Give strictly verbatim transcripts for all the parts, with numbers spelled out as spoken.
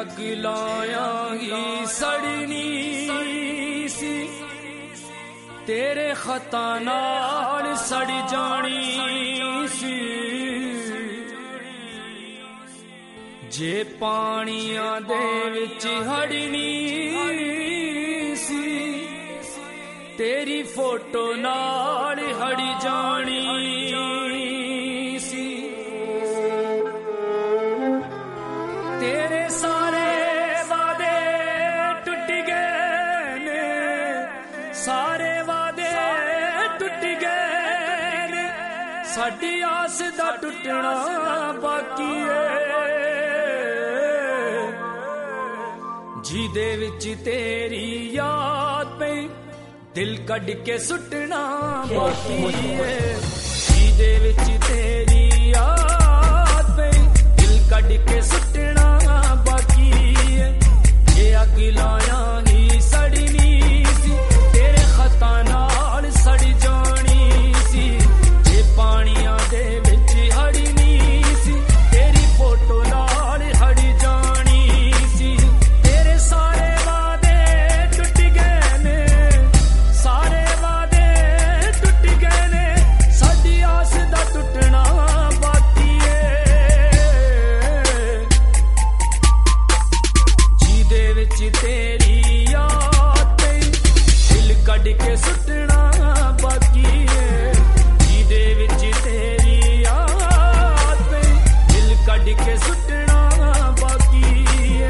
अग लायांगी सड़नी सी तेरे खता नाल सड़ जानी सी जे पानियां दे विच हड़नी सी तेरी फोटो नाल हड़ी जानी सी तेरे सारे वादे टूट गए ने सारे वादे टूट गए ने साडी आस दा टुटना बाकी है जी दे विच तेरी याद पे दिल कड़ के सुटना बाकी है जी दे विच तेरी याद पे दिल कड़ के सुटना बाकी है ये अग लायांगी सड़नी सी तेरे खता नाल सड़ जानी सी जे पानियां दे विच हड़नी सी तेरी फोटो नाल हड़ जानी सी तेरे सारे वादे टूट गए ने सारे वादे टूट गए ने साडी आस दा टुटना बाकी है जी दे विच तेरी याद पे दिल कड़ के सुटना बाकी है जी दे विच तेरी याद पे दिल कड़ के सुटना बाकी है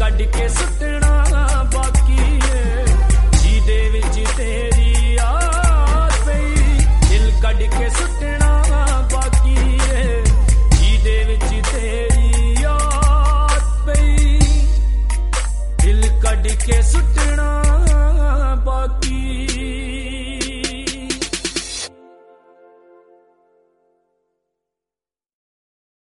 ਕੱਢ ਕੇ ਸੁੱਟਣਾ